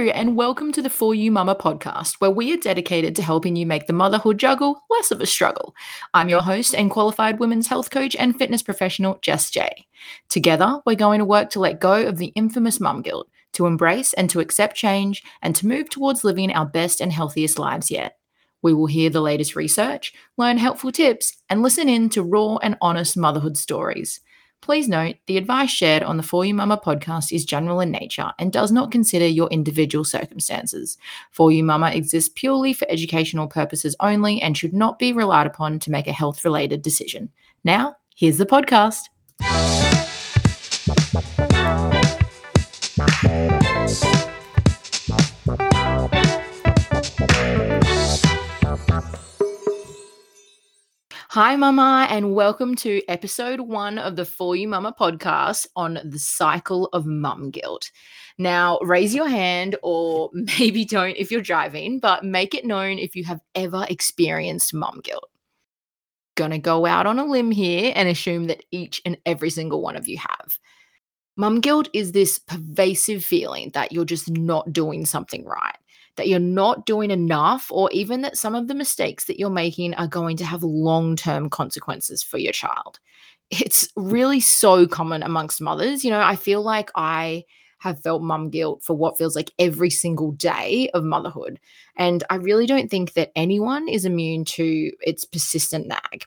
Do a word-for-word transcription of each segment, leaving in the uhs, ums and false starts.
and welcome to the For You Mama podcast, where we are dedicated to helping you make the motherhood juggle less of a struggle. I'm your host and qualified women's health coach and fitness professional, Jess J. Together, we're going to work to let go of the infamous mum guilt, to embrace and to accept change, and to move towards living our best and healthiest lives yet. We will hear the latest research, learn helpful tips, and listen in to raw and honest motherhood stories. Please note, the advice shared on the For You Mama podcast is general in nature and does not consider your individual circumstances. For You Mama exists purely for educational purposes only and should not be relied upon to make a health-related decision. Now, here's the podcast. Hi, Mama, and welcome to episode one of the For You Mama podcast on the cycle of mum guilt. Now, raise your hand or maybe don't if you're driving, but make it known if you have ever experienced mum guilt. Gonna go out on a limb here and assume that each and every single one of you have. Mum guilt is this pervasive feeling that you're just not doing something right, that you're not doing enough, or even that some of the mistakes that you're making are going to have long-term consequences for your child. It's really so common amongst mothers. You know, I feel like I have felt mum guilt for what feels like every single day of motherhood. And I really don't think that anyone is immune to its persistent nag.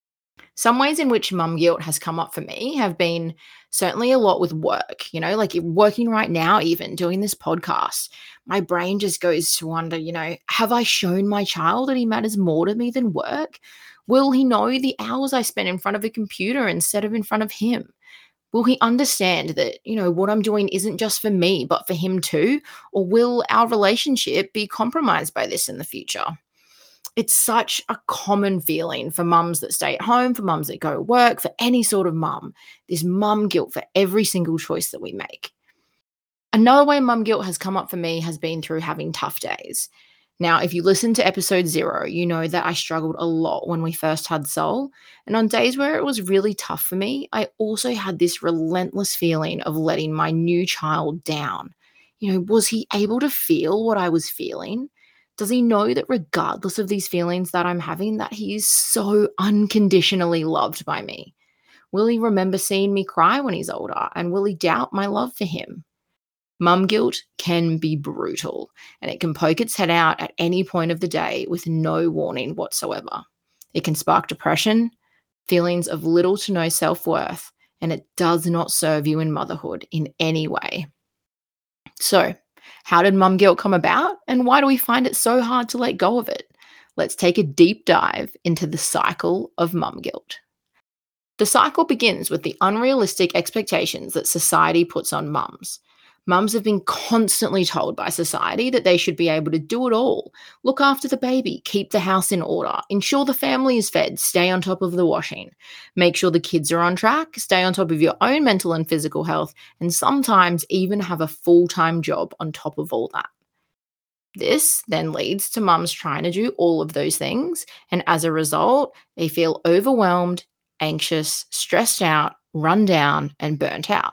Some ways in which mum guilt has come up for me have been certainly a lot with work, you know, like working right now, even doing this podcast. My brain just goes to wonder, you know, have I shown my child that he matters more to me than work? Will he know the hours I spend in front of a computer instead of in front of him? Will he understand that, you know, what I'm doing isn't just for me, but for him too? Or will our relationship be compromised by this in the future? It's such a common feeling for mums that stay at home, for mums that go to work, for any sort of mum. There's mum guilt for every single choice that we make. Another way mum guilt has come up for me has been through having tough days. Now, if you listen to episode zero, you know that I struggled a lot when we first had Sol. And on days where it was really tough for me, I also had this relentless feeling of letting my new child down. You know, was he able to feel what I was feeling? Does he know that regardless of these feelings that I'm having, that he is so unconditionally loved by me? Will he remember seeing me cry when he's older? And will he doubt my love for him? Mum guilt can be brutal, and it can poke its head out at any point of the day with no warning whatsoever. It can spark depression, feelings of little to no self-worth, and it does not serve you in motherhood in any way. So, how did mum guilt come about, and why do we find it so hard to let go of it? Let's take a deep dive into the cycle of mum guilt. The cycle begins with the unrealistic expectations that society puts on mums. Mums have been constantly told by society that they should be able to do it all. Look after the baby, keep the house in order, ensure the family is fed, stay on top of the washing, make sure the kids are on track, stay on top of your own mental and physical health, and sometimes even have a full-time job on top of all that. This then leads to mums trying to do all of those things, and as a result, they feel overwhelmed, anxious, stressed out, run down, and burnt out.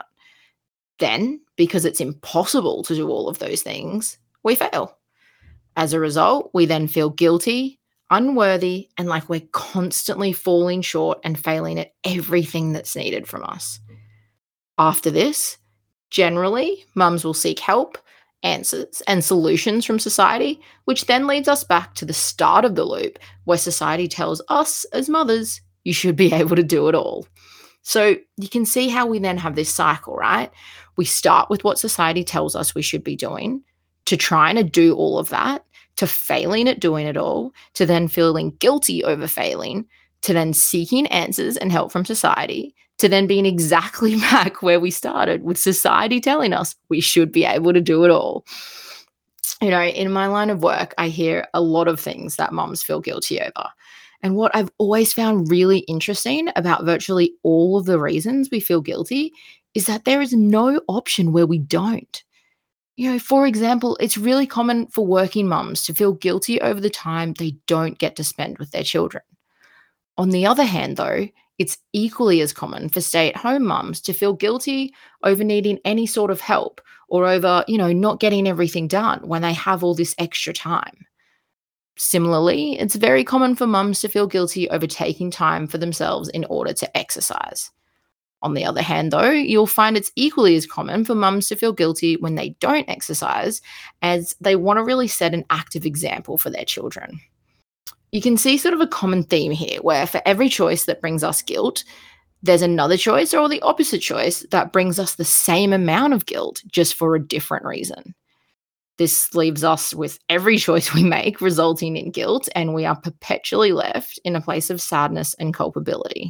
Then, because it's impossible to do all of those things, we fail. As a result, we then feel guilty, unworthy, and like we're constantly falling short and failing at everything that's needed from us. After this, generally, mums will seek help, answers, and solutions from society, which then leads us back to the start of the loop, where society tells us as mothers, you should be able to do it all. So you can see how we then have this cycle, right? We start with what society tells us we should be doing, to trying to do all of that, to failing at doing it all, to then feeling guilty over failing, to then seeking answers and help from society, to then being exactly back where we started with society telling us we should be able to do it all. You know, in my line of work, I hear a lot of things that moms feel guilty over. And what I've always found really interesting about virtually all of the reasons we feel guilty is that there is no option where we don't. You know, for example, it's really common for working mums to feel guilty over the time they don't get to spend with their children. On the other hand, though, it's equally as common for stay-at-home mums to feel guilty over needing any sort of help or over, you know, not getting everything done when they have all this extra time. Similarly, it's very common for mums to feel guilty over taking time for themselves in order to exercise. On the other hand, though, you'll find it's equally as common for mums to feel guilty when they don't exercise, as they want to really set an active example for their children. You can see sort of a common theme here where for every choice that brings us guilt, there's another choice or the opposite choice that brings us the same amount of guilt just for a different reason. This leaves us with every choice we make resulting in guilt, and we are perpetually left in a place of sadness and culpability.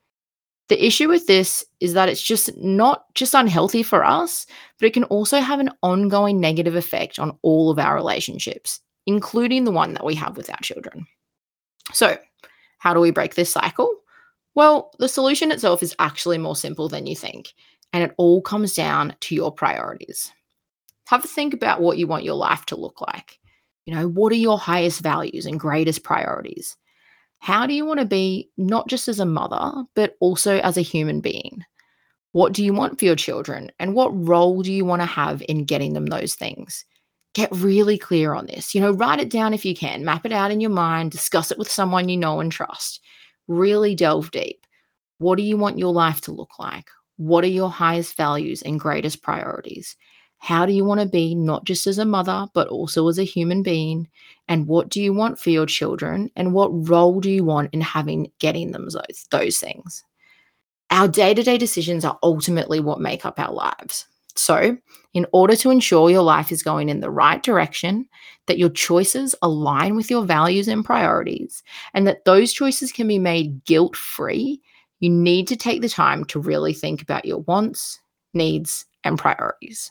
The issue with this is that it's just not just unhealthy for us, but it can also have an ongoing negative effect on all of our relationships, including the one that we have with our children. So, how do we break this cycle? Well, the solution itself is actually more simple than you think, and it all comes down to your priorities. Have a think about what you want your life to look like. You know, what are your highest values and greatest priorities? How do you want to be, not just as a mother, but also as a human being? What do you want for your children, and what role do you want to have in getting them those things? Get really clear on this. You know, write it down if you can, map it out in your mind, discuss it with someone you know and trust. Really delve deep. What do you want your life to look like? What are your highest values and greatest priorities? How do you want to be, not just as a mother, but also as a human being? And what do you want for your children? And what role do you want in having getting them those, those things? Our day-to-day decisions are ultimately what make up our lives. So, in order to ensure your life is going in the right direction, that your choices align with your values and priorities, and that those choices can be made guilt-free, you need to take the time to really think about your wants, needs, and priorities.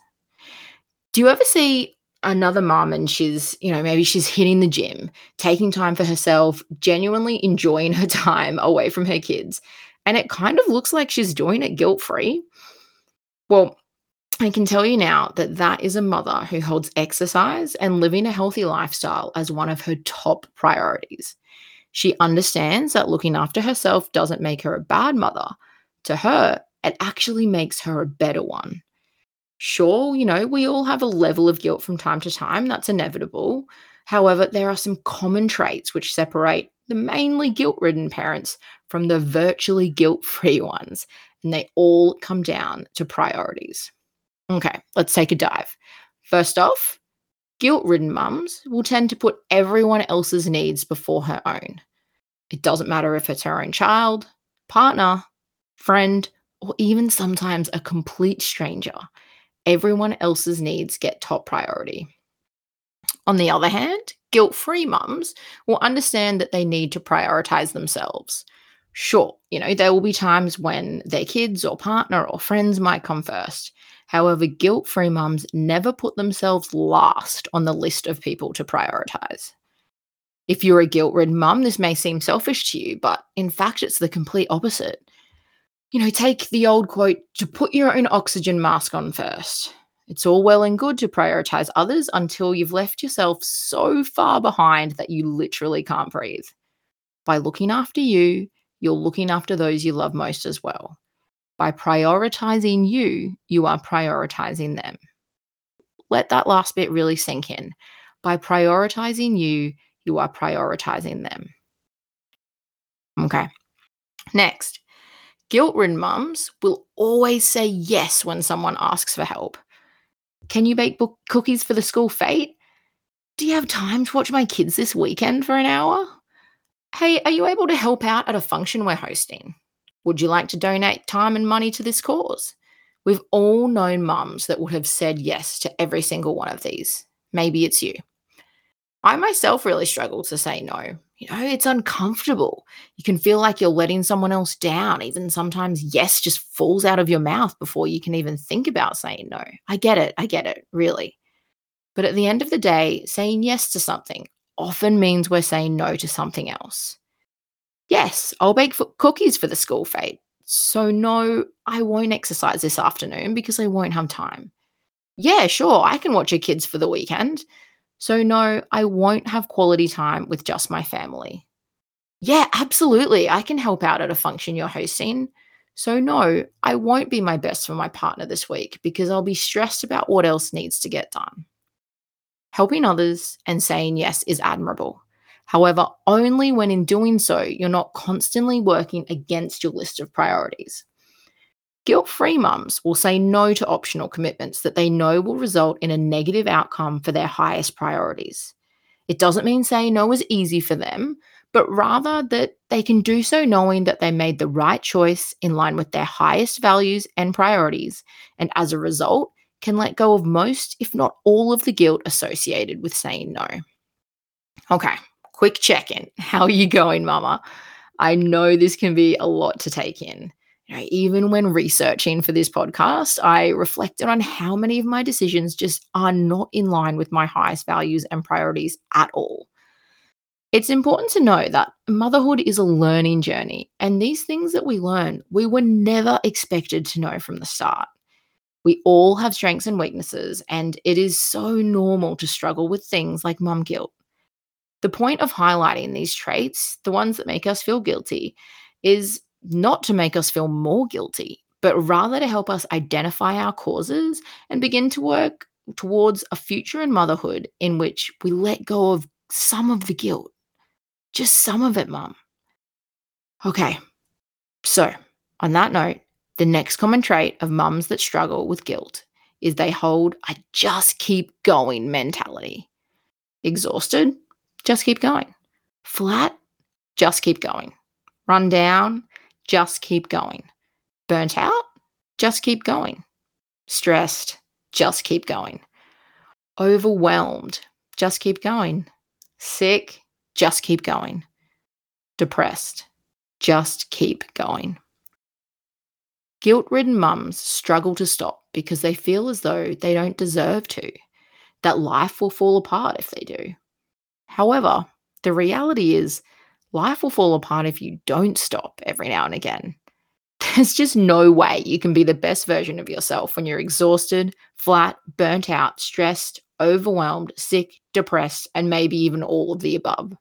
Do you ever see another mom and she's, you know, maybe she's hitting the gym, taking time for herself, genuinely enjoying her time away from her kids, and it kind of looks like she's doing it guilt-free? Well, I can tell you now that that is a mother who holds exercise and living a healthy lifestyle as one of her top priorities. She understands that looking after herself doesn't make her a bad mother. To her, it actually makes her a better one. Sure, you know, we all have a level of guilt from time to time. That's inevitable. However, there are some common traits which separate the mainly guilt-ridden parents from the virtually guilt-free ones, and they all come down to priorities. Okay, let's take a dive. First off, guilt-ridden mums will tend to put everyone else's needs before her own. It doesn't matter if it's her own child, partner, friend, or even sometimes a complete stranger. Everyone else's needs get top priority. On the other hand, guilt-free mums will understand that they need to prioritize themselves. Sure, you know, there will be times when their kids or partner or friends might come first. However, guilt-free mums never put themselves last on the list of people to prioritize. If you're a guilt-ridden mum, this may seem selfish to you, but in fact, it's the complete opposite. You know, take the old quote, to put your own oxygen mask on first. It's all well and good to prioritize others until you've left yourself so far behind that you literally can't breathe. By looking after you, you're looking after those you love most as well. By prioritizing you, you are prioritizing them. Let that last bit really sink in. By prioritizing you, you are prioritizing them. Okay. Next. Guilt-ridden mums will always say yes when someone asks for help. Can you bake book cookies for the school fete? Do you have time to watch my kids this weekend for an hour? Hey, are you able to help out at a function we're hosting? Would you like to donate time and money to this cause? We've all known mums that would have said yes to every single one of these. Maybe it's you. I myself really struggle to say no. You know, it's uncomfortable. You can feel like you're letting someone else down. Even sometimes yes just falls out of your mouth before you can even think about saying no. I get it. I get it, really. But at the end of the day, saying yes to something often means we're saying no to something else. Yes, I'll bake f- cookies for the school fete. So no, I won't exercise this afternoon because I won't have time. Yeah, sure, I can watch your kids for the weekend. So no, I won't have quality time with just my family. Yeah, absolutely. I can help out at a function you're hosting. So, no, I won't be my best for my partner this week because I'll be stressed about what else needs to get done. Helping others and saying yes is admirable. However, only when in doing so, you're not constantly working against your list of priorities. Guilt free mums will say no to optional commitments that they know will result in a negative outcome for their highest priorities. It doesn't mean saying no is easy for them, but rather that they can do so knowing that they made the right choice in line with their highest values and priorities, and as a result, can let go of most, if not all, of the guilt associated with saying no. Okay, quick check in. How are you going, mama? I know this can be a lot to take in. You know, even when researching for this podcast, I reflected on how many of my decisions just are not in line with my highest values and priorities at all. It's important to know that motherhood is a learning journey, and these things that we learn, we were never expected to know from the start. We all have strengths and weaknesses, and it is so normal to struggle with things like mum guilt. The point of highlighting these traits, the ones that make us feel guilty, is not to make us feel more guilty, but rather to help us identify our causes and begin to work towards a future in motherhood in which we let go of some of the guilt. Just some of it, mum. Okay, so on that note, the next common trait of mums that struggle with guilt is they hold a just keep going mentality. Exhausted? Just keep going. Flat? Just keep going. Run down? Just keep going. Burnt out? Just keep going. Stressed? Just keep going. Overwhelmed? Just keep going. Sick? Just keep going. Depressed? Just keep going. Guilt-ridden mums struggle to stop because they feel as though they don't deserve to, that life will fall apart if they do. However, the reality is life will fall apart if you don't stop every now and again. There's just no way you can be the best version of yourself when you're exhausted, flat, burnt out, stressed, overwhelmed, sick, depressed, and maybe even all of the above.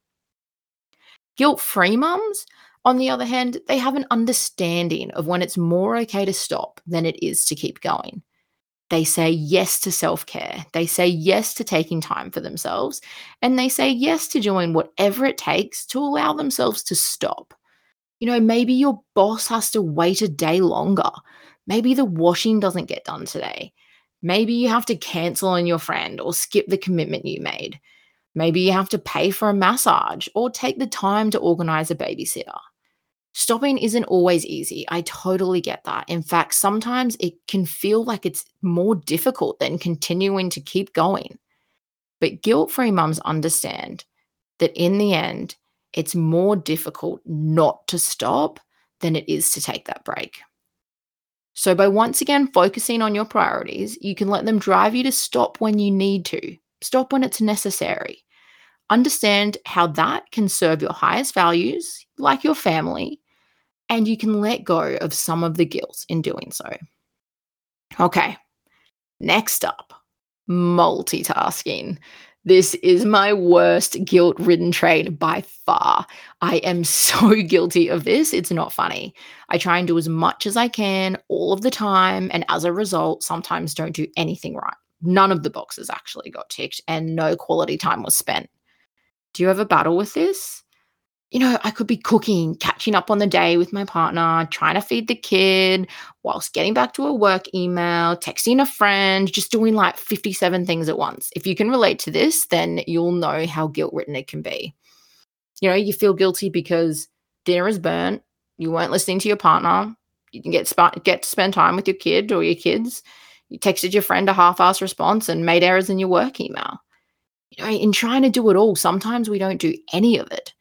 Guilt-free mums, on the other hand, they have an understanding of when it's more okay to stop than it is to keep going. They say yes to self-care. They say yes to taking time for themselves. And they say yes to doing whatever it takes to allow themselves to stop. You know, maybe your boss has to wait a day longer. Maybe the washing doesn't get done today. Maybe you have to cancel on your friend or skip the commitment you made. Maybe you have to pay for a massage or take the time to organize a babysitter. Stopping isn't always easy. I totally get that. In fact, sometimes it can feel like it's more difficult than continuing to keep going. But guilt-free mums understand that in the end, it's more difficult not to stop than it is to take that break. So by once again focusing on your priorities, you can let them drive you to stop when you need to, stop when it's necessary. Understand how that can serve your highest values, like your family, and you can let go of some of the guilt in doing so. Okay, next up, multitasking. This is my worst guilt-ridden trait by far. I am so guilty of this, it's not funny. I try and do as much as I can all of the time, and as a result, sometimes don't do anything right. None of the boxes actually got ticked, and no quality time was spent. Do you ever battle with this? You know, I could be cooking, catching up on the day with my partner, trying to feed the kid, whilst getting back to a work email, texting a friend, just doing like fifty-seven things at once. If you can relate to this, then you'll know how guilt-ridden it can be. You know, you feel guilty because dinner is burnt, you weren't listening to your partner, you didn't get, sp- get to spend time with your kid or your kids, you texted your friend a half-assed response and made errors in your work email. You know, in trying to do it all, sometimes we don't do any of it.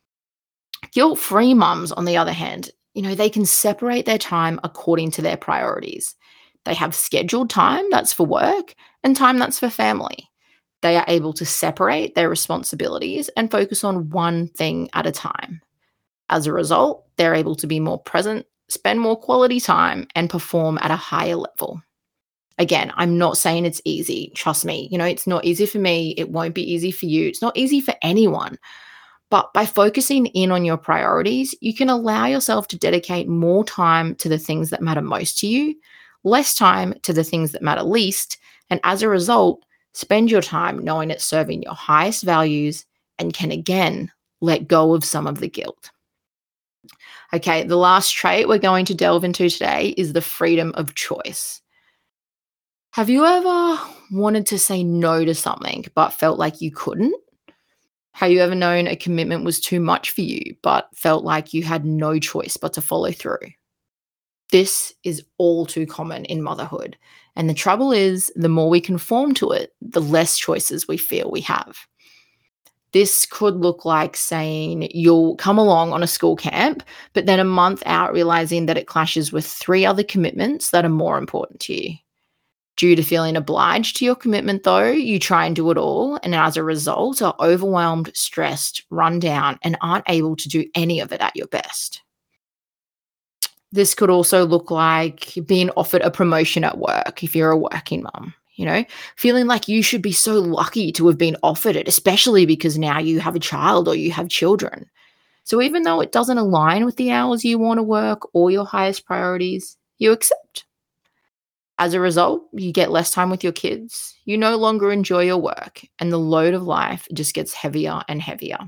Guilt-free mums, on the other hand, you know, they can separate their time according to their priorities. They have scheduled time that's for work and time that's for family. They are able to separate their responsibilities and focus on one thing at a time. As a result, they're able to be more present, spend more quality time, and perform at a higher level. Again, I'm not saying it's easy. Trust me, you know, it's not easy for me. It won't be easy for you. It's not easy for anyone. But by focusing in on your priorities, you can allow yourself to dedicate more time to the things that matter most to you, less time to the things that matter least, and as a result, spend your time knowing it's serving your highest values and can again let go of some of the guilt. Okay, the last trait we're going to delve into today is the freedom of choice. Have you ever wanted to say no to something but felt like you couldn't? Have you ever known a commitment was too much for you but felt like you had no choice but to follow through? This is all too common in motherhood. And the trouble is, the more we conform to it, the less choices we feel we have. This could look like saying you'll come along on a school camp, but then a month out realizing that it clashes with three other commitments that are more important to you. Due to feeling obliged to your commitment, though, you try and do it all, and as a result are overwhelmed, stressed, run down, and aren't able to do any of it at your best. This could also look like being offered a promotion at work if you're a working mum, you know, feeling like you should be so lucky to have been offered it, especially because now you have a child or you have children. So even though it doesn't align with the hours you want to work or your highest priorities, you accept. As a result, you get less time with your kids, you no longer enjoy your work, and the load of life just gets heavier and heavier.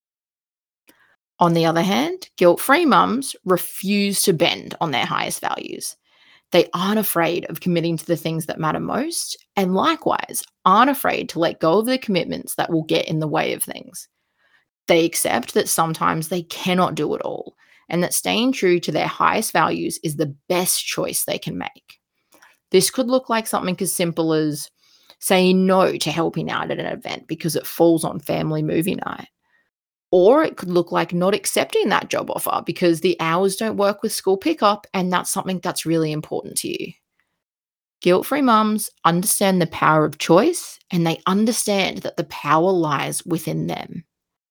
On the other hand, guilt-free mums refuse to bend on their highest values. They aren't afraid of committing to the things that matter most, and likewise, aren't afraid to let go of the commitments that will get in the way of things. They accept that sometimes they cannot do it all, and that staying true to their highest values is the best choice they can make. This could look like something as simple as saying no to helping out at an event because it falls on family movie night. Or it could look like not accepting that job offer because the hours don't work with school pickup and that's something that's really important to you. Guilt-free mums understand the power of choice and they understand that the power lies within them.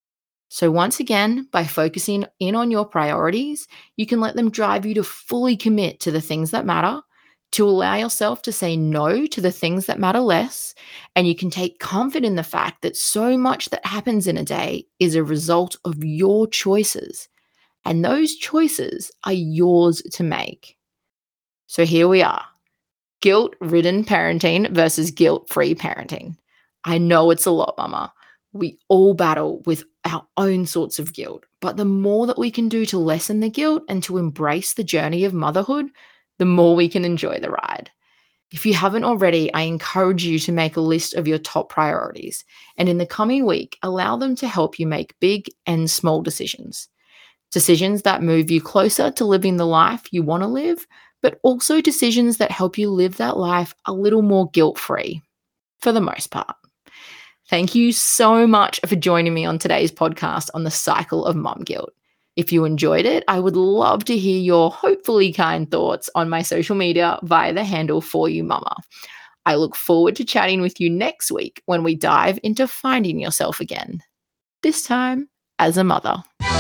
So once again, by focusing in on your priorities, you can let them drive you to fully commit to the things that matter, to allow yourself to say no to the things that matter less, and you can take comfort in the fact that so much that happens in a day is a result of your choices, and those choices are yours to make. So here we are, guilt-ridden parenting versus guilt-free parenting. I know it's a lot, mama. We all battle with our own sorts of guilt, but the more that we can do to lessen the guilt and to embrace the journey of motherhood, the more we can enjoy the ride. If you haven't already, I encourage you to make a list of your top priorities, and in the coming week, allow them to help you make big and small decisions. Decisions that move you closer to living the life you want to live, but also decisions that help you live that life a little more guilt-free, for the most part. Thank you so much for joining me on today's podcast on the cycle of mum guilt. If you enjoyed it, I would love to hear your hopefully kind thoughts on my social media via the handle For You Mama. I look forward to chatting with you next week when we dive into finding yourself again, this time as a mother.